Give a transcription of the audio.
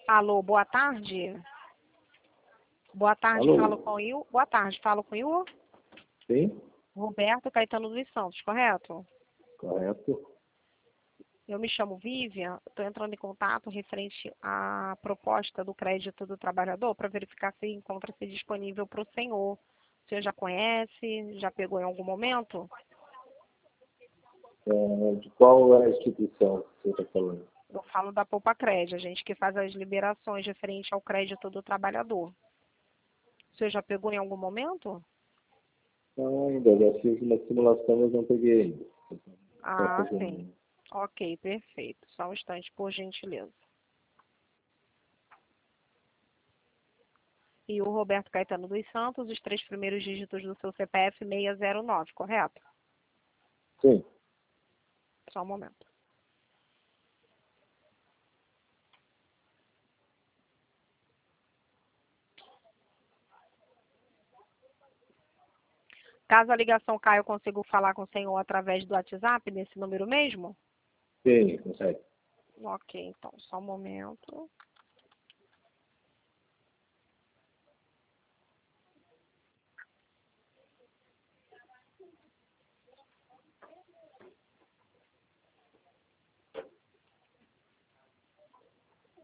Alô, boa tarde. Boa tarde, Alô? falo com o Will. Boa tarde, falo com o Will. Sim, Roberto Caetano dos Santos, correto? correto. Eu me chamo Vivian, estou entrando em contato referente à proposta do crédito do trabalhador para verificar se encontra-se disponível para o senhor. O senhor já conhece? Já pegou em algum momento? De qual é a instituição que você está falando? Eu falo da Poupa Crédito, a gente que faz as liberações referente ao crédito do trabalhador. O senhor já pegou em algum momento? Não, ainda, já fiz uma simulação, mas não peguei ainda. Ah, sim. Ok, perfeito. Só um instante, por gentileza. E o Roberto Caetano dos Santos, os 3 primeiros dígitos do seu CPF 609, correto? Sim, Só um momento. Caso a ligação caia, eu consigo falar com o senhor através do WhatsApp, nesse número mesmo? sim, consegue. Ok, então, só um momento.